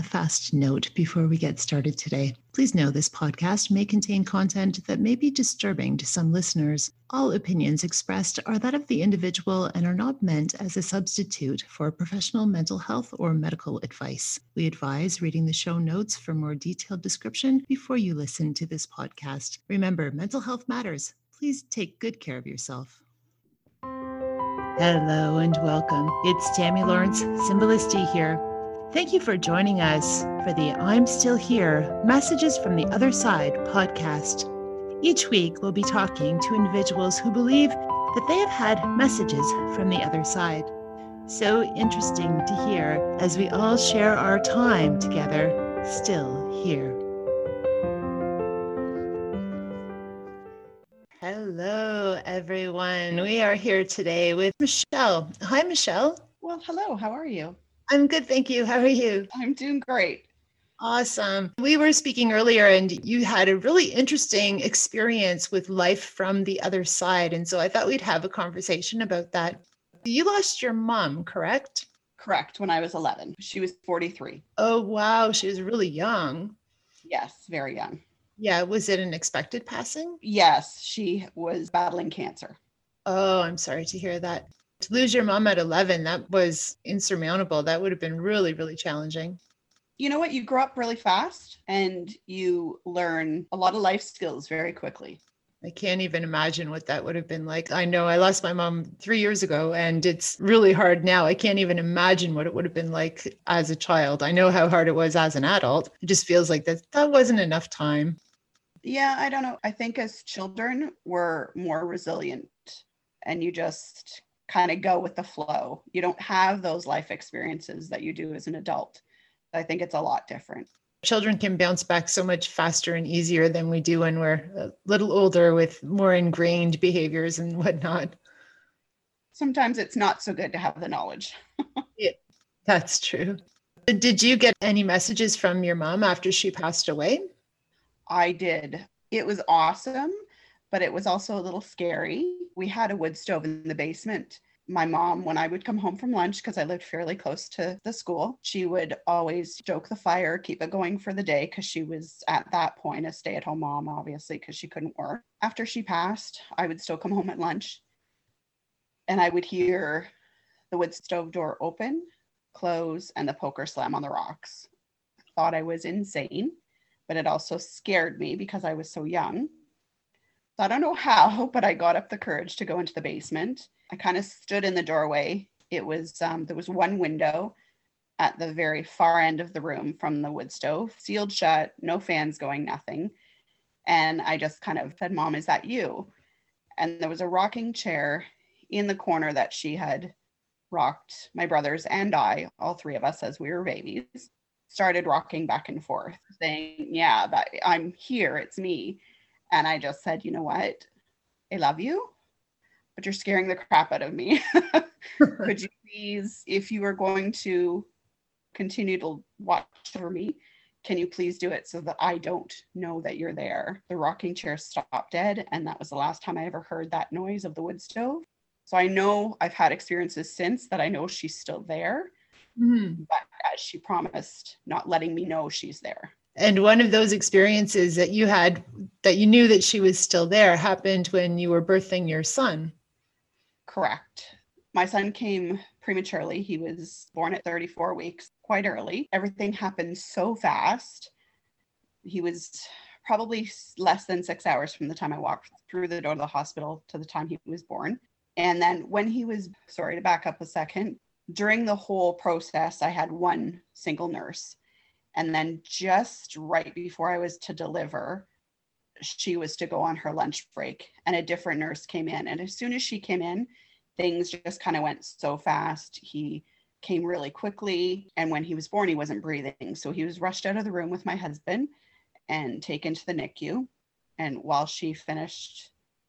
fast note before we get started today. Please know this podcast may contain content that may be disturbing to some listeners. All opinions expressed are that of the individual and are not meant as a substitute for professional mental health or medical advice. We advise reading the show notes for more detailed description before you listen to this podcast. Remember, mental health matters. Please take good care of yourself. Hello and welcome. It's Tammy Lawrence, Symbolisti here. Thank you for joining us for the I'm Still Here Messages from the Other Side podcast. Each week, we'll be talking to individuals who believe that they have had messages from the other side. So interesting to hear as we all share our time together, still here. Hello, everyone. We are here today with Michelle. Hi, Michelle. Well, hello. How are you? I'm good, thank you. How are you? I'm doing great. Awesome. We were speaking earlier and you had a really interesting experience with life from the other side. And so I thought we'd have a conversation about that. You lost your mom, correct? Correct. When I was 11. She was 43. Oh, wow. She was really young. Yes, very young. Yeah. Was it an expected passing? Yes, she was battling cancer. Oh, I'm sorry to hear that. To lose your mom at 11, that was insurmountable. That would have been really, really challenging. You know what? You grow up really fast and you learn a lot of life skills very quickly. I can't even imagine what that would have been like. I know I lost my mom 3 years ago and it's really hard now. I can't even imagine what it would have been like as a child. I know how hard it was as an adult. It just feels like that wasn't enough time. Yeah, I don't know. I think as children, we're more resilient and you just kind of go with the flow. You don't have those life experiences that you do as an adult. I think it's a lot different. Children can bounce back so much faster and easier than we do when we're a little older with more ingrained behaviors and whatnot. Sometimes it's not so good to have the knowledge. Yeah, that's true. Did you get any messages from your mom after she passed away? I did. It was awesome, but it was also a little scary. We had a wood stove in the basement. My mom, when I would come home from lunch, because I lived fairly close to the school, she would always stoke the fire, keep it going for the day, because she was at that point a stay-at-home mom, obviously, because she couldn't work. After she passed, I would still come home at lunch, and I would hear the wood stove door open, close, and the poker slam on the rocks. I thought I was insane, but it also scared me because I was so young. So I don't know how, but I got up the courage to go into the basement. I kind of stood in the doorway. It was, there was one window at the very far end of the room from the wood stove, sealed shut, no fans going, nothing. And I just kind of said, "Mom, is that you?" And there was a rocking chair in the corner that she had rocked my brothers and I, all three of us as we were babies, started rocking back and forth saying, "Yeah, that I'm here, it's me." And I just said, "You know what? I love you, but you're scaring the crap out of me. Could you please, if you are going to continue to watch over me, can you please do it so that I don't know that you're there?" The rocking chair stopped dead. And that was the last time I ever heard that noise of the wood stove. So I know I've had experiences since that I know she's still there, but as she promised, not letting me know she's there. And one of those experiences that you had that you knew that she was still there happened when you were birthing your son. Correct. My son came prematurely. He was born at 34 weeks, quite early. Everything happened so fast. He was probably less than 6 hours from the time I walked through the door of the hospital to the time he was born. And then when he was, sorry to back up a second, during the whole process, I had one single nurse. And then just right before I was to deliver, she was to go on her lunch break and a different nurse came in. And as soon as she came in, things just kind of went so fast. He came really quickly. And when he was born, he wasn't breathing. So he was rushed out of the room with my husband and taken to the NICU. And while she finished,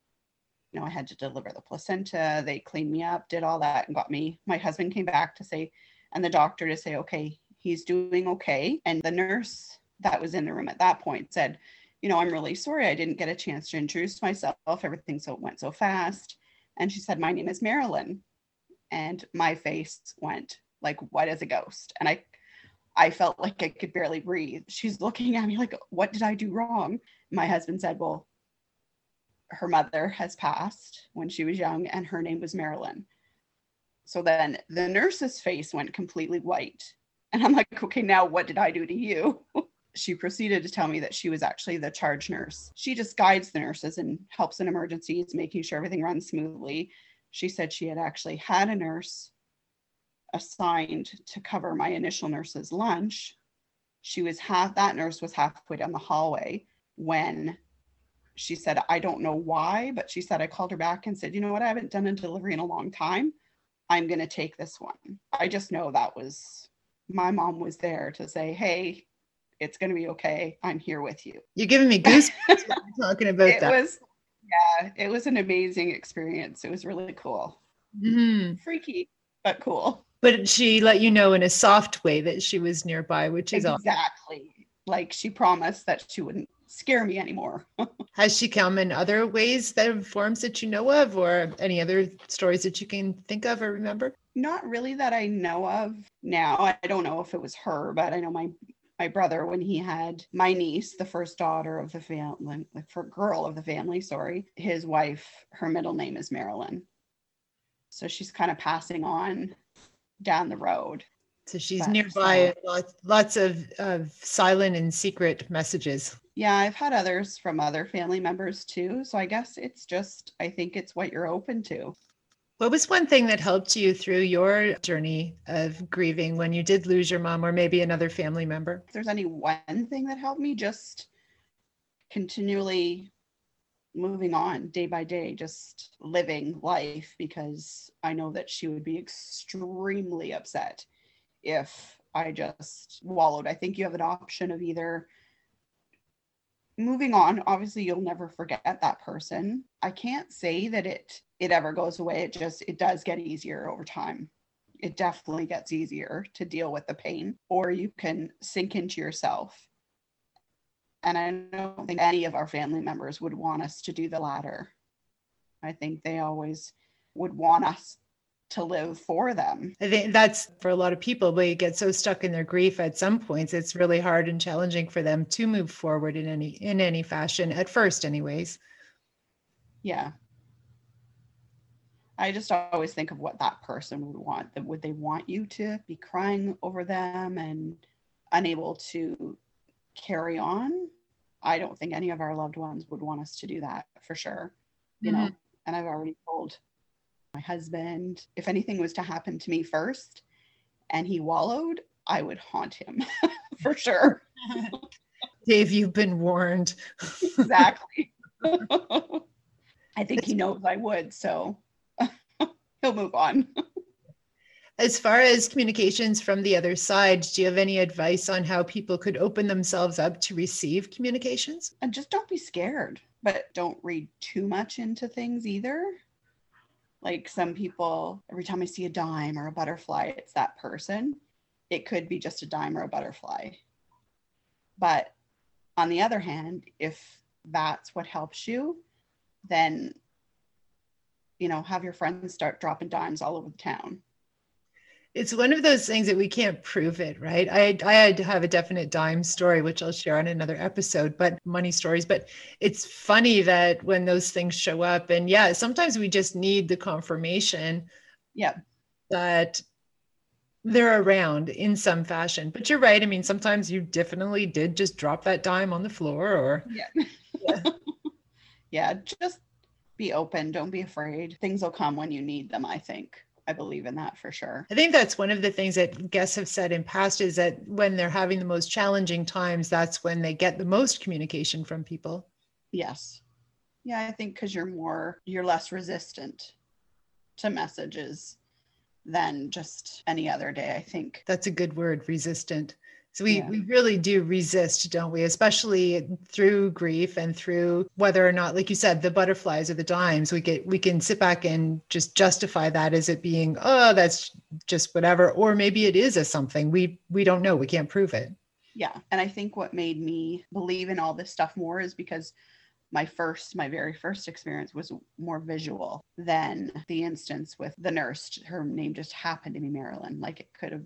I had to deliver the placenta. They cleaned me up, did all that and got me. My husband came back to say, and the doctor to say, "Okay, he's doing okay." And the nurse that was in the room at that point said, "I'm really sorry. I didn't get a chance to introduce myself. Everything went so fast." And she said, "My name is Marilyn." And my face went like white as a ghost. And I felt like I could barely breathe. She's looking at me like, what did I do wrong? My husband said, well, her mother has passed when she was young and her name was Marilyn. So then the nurse's face went completely white. And I'm like, okay, now what did I do to you? She proceeded to tell me that she was actually the charge nurse. She just guides the nurses and helps in emergencies, making sure everything runs smoothly. She said she had actually had a nurse assigned to cover my initial nurse's lunch. That nurse was halfway down the hallway when she said, I don't know why, but she said, I called her back and said, you know what? I haven't done a delivery in a long time. I'm going to take this one. I just know that was, my mom was there to say, hey, it's going to be okay. I'm here with you. You're giving me goosebumps talking about that. It was an amazing experience. It was really cool. Mm-hmm. Freaky, but cool. But she let you know in a soft way that she was nearby, which is exactly awesome. Like she promised that she wouldn't scare me anymore. Has she come in other ways, that forms that you know of, or any other stories that you can think of or remember? Not really that I know of now. I don't know if it was her, but I know my brother, when he had my niece, the first daughter of the family, girl of the family, his wife, her middle name is Marilyn. So she's kind of passing on down the road. So she's nearby. Lots of silent and secret messages. Yeah, I've had others from other family members too. So I guess I think it's what you're open to. What was one thing that helped you through your journey of grieving when you did lose your mom or maybe another family member? If there's any one thing that helped me, just continually moving on day by day, just living life, because I know that she would be extremely upset if I just wallowed. I think you have an option of either moving on. Obviously, you'll never forget that person. I can't say that it ever goes away. It does get easier over time. It definitely gets easier to deal with the pain, or you can sink into yourself. And I don't think any of our family members would want us to do the latter. I think they always would want us to live for them. I think that's for a lot of people, but you get so stuck in their grief at some points, it's really hard and challenging for them to move forward in any fashion, at first anyways. Yeah. I just always think of what that person would want. Would they want you to be crying over them and unable to carry on? I don't think any of our loved ones would want us to do that, for sure. You know, and I've already told my husband, if anything was to happen to me first and he wallowed, I would haunt him for sure. Dave, you've been warned. Exactly. I think he knows I would, so he'll move on. As far as communications from the other side, do you have any advice on how people could open themselves up to receive communications? And just don't be scared, but don't read too much into things either. Like some people, every time I see a dime or a butterfly, it's that person. It could be just a dime or a butterfly. But on the other hand, if that's what helps you, then, you know, have your friends start dropping dimes all over the town. It's one of those things that we can't prove it, right? I have a definite dime story, which I'll share on another episode, but money stories. But it's funny that when those things show up, and yeah, sometimes we just need the confirmation that they're around in some fashion. But you're right. I mean, sometimes you definitely did just drop that dime on the floor or. Yeah, just be open. Don't be afraid. Things will come when you need them, I think. I believe in that for sure. I think that's one of the things that guests have said in past is that when they're having the most challenging times, that's when they get the most communication from people. Yes. Yeah, I think because you're less resistant to messages than just any other day, I think. That's a good word, resistant. So we really do resist, don't we? Especially through grief and through whether or not, like you said, the butterflies or the dimes, we can sit back and just justify that as it being, oh, that's just whatever. Or maybe it is a something. We don't know. We can't prove it. Yeah. And I think what made me believe in all this stuff more is because my very first experience was more visual than the instance with the nurse. Her name just happened to be Marilyn. Like it could have just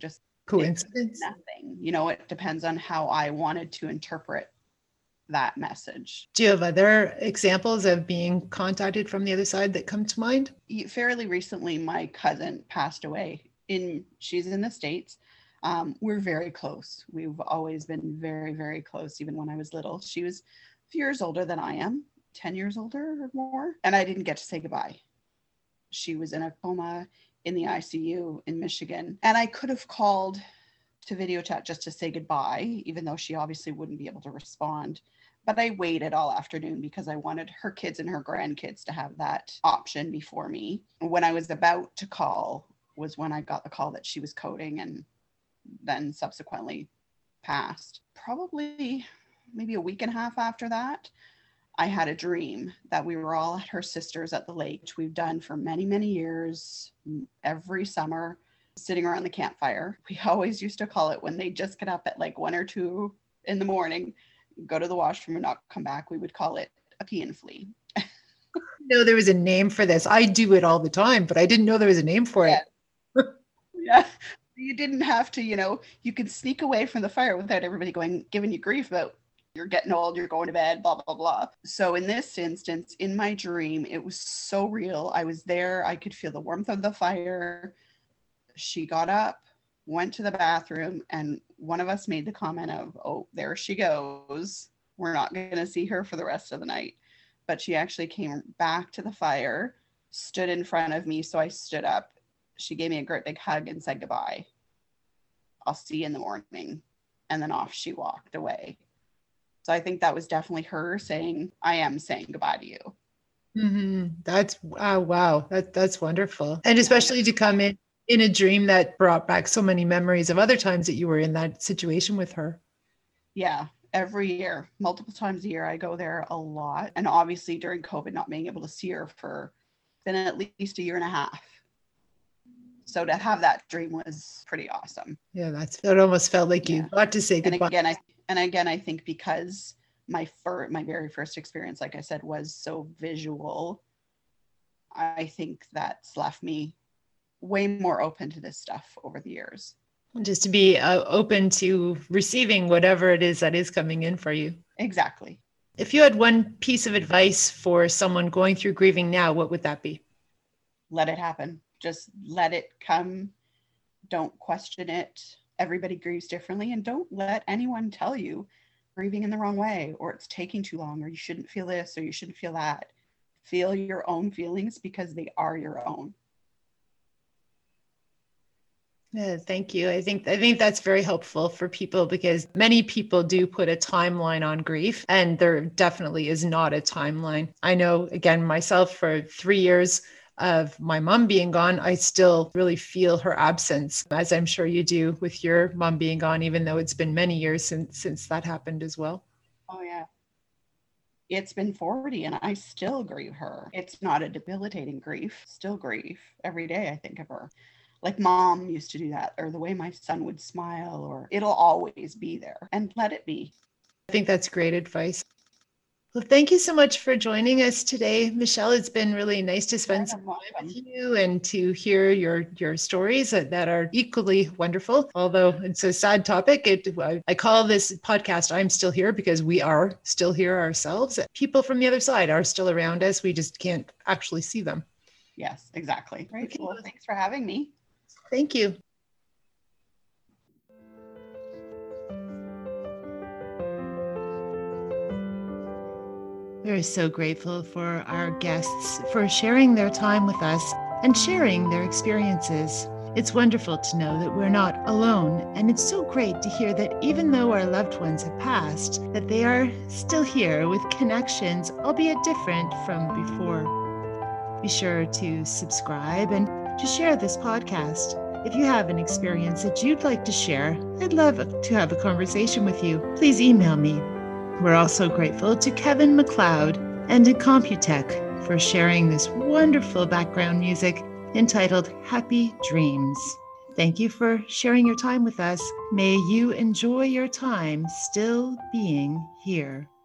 Coincidence? Nothing. You know, it depends on how I wanted to interpret that message. Do you have other examples of being contacted from the other side that come to mind? Fairly recently, my cousin passed away. She's in the States. We're very close. We've always been very, very close, even when I was little. She was a few years older than I am, 10 years older or more. And I didn't get to say goodbye. She was in a coma in the ICU in Michigan. And I could have called to video chat just to say goodbye, even though she obviously wouldn't be able to respond. But I waited all afternoon because I wanted her kids and her grandkids to have that option before me. When I was about to call was when I got the call that she was coding and then subsequently passed. Probably maybe a week and a half after that, I had a dream that we were all at her sister's at the lake, which we've done for many, many years, every summer, sitting around the campfire. We always used to call it when they just get up at like 1 or 2 in the morning, go to the washroom and not come back. We would call it a pee and flee. No, there was a name for this. I do it all the time, but I didn't know there was a name for it. Yeah. You didn't have to, you could sneak away from the fire without everybody giving you grief about you're getting old, you're going to bed, blah, blah, blah. So in this instance, in my dream, it was so real. I was there. I could feel the warmth of the fire. She got up, went to the bathroom, and one of us made the comment of, oh, there she goes. We're not going to see her for the rest of the night. But she actually came back to the fire, stood in front of me. So I stood up. She gave me a great big hug and said goodbye. I'll see you in the morning. And then off she walked away. So I think that was definitely her saying, I am saying goodbye to you. Mm-hmm. That's, wow. That's wonderful. And especially to come in a dream that brought back so many memories of other times that you were in that situation with her. Yeah. Every year, multiple times a year, I go there a lot. And obviously during COVID, not being able to see her for been at least a year and a half. So to have that dream was pretty awesome. Yeah, it almost felt like you got to say goodbye. And again, I think because my very first experience, like I said, was so visual, I think that's left me way more open to this stuff over the years. Just to be open to receiving whatever it is that is coming in for you. Exactly. If you had one piece of advice for someone going through grieving now, what would that be? Let it happen. Just let it come. Don't question it. Everybody grieves differently, and don't let anyone tell you grieving in the wrong way, or it's taking too long, or you shouldn't feel this, or you shouldn't feel that. Feel your own feelings because they are your own. Yeah, thank you. I think that's very helpful for people because many people do put a timeline on grief, and there definitely is not a timeline. I know, again, myself, for 3 years of my mom being gone, I still really feel her absence, as I'm sure you do with your mom being gone, even though it's been many years since that happened as well. Oh, yeah. It's been 40 and I still grieve her. It's not a debilitating grief, still grieve. Every day I think of her. Like mom used to do that, or the way my son would smile, or it'll always be there, and let it be. I think that's great advice. Well, thank you so much for joining us today, Michelle. It's been really nice to spend some time with you and to hear your stories that are equally wonderful. Although it's a sad topic, I call this podcast "I'm Still Here" because we are still here ourselves. People from the other side are still around us. We just can't actually see them. Yes, exactly. Right. Okay. Well, thanks for having me. Thank you. We're so grateful for our guests for sharing their time with us and sharing their experiences. It's wonderful to know that we're not alone, and it's so great to hear that even though our loved ones have passed, that they are still here with connections, albeit different from before. Be sure to subscribe and to share this podcast. If you have an experience that you'd like to share, I'd love to have a conversation with you. Please email me. We're also grateful to Kevin MacLeod and to Computech for sharing this wonderful background music entitled Happy Dreams. Thank you for sharing your time with us. May you enjoy your time still being here.